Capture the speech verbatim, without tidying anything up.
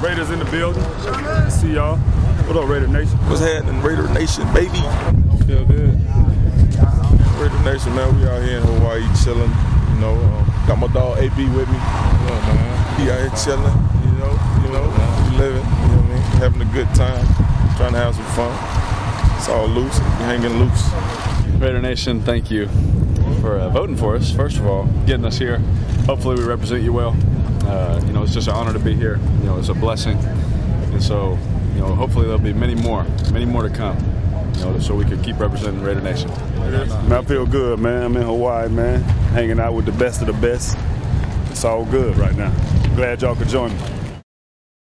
Raiders in the building. See y'all. What up, Raider Nation? What's happening, Raider Nation, baby? Feel good. Raider Nation, man. We out here in Hawaii chilling. You know, um, got my dog A B with me. What up, man? He out here chilling. You know, you know, we living. You know what I mean? Having a good time, trying to have some fun. It's all loose. We hanging loose. Raider Nation, thank you for uh, voting for us. First of all, getting us here. Hopefully, we represent you well. Uh, you know, it's just an honor to be here. You know, it's a blessing, and so you know, hopefully there'll be many more, many more to come. You know, so we can keep representing Raider Nation. Man, I feel good, man. I'm in Hawaii, man, hanging out with the best of the best. It's all good right now. Glad y'all could join me.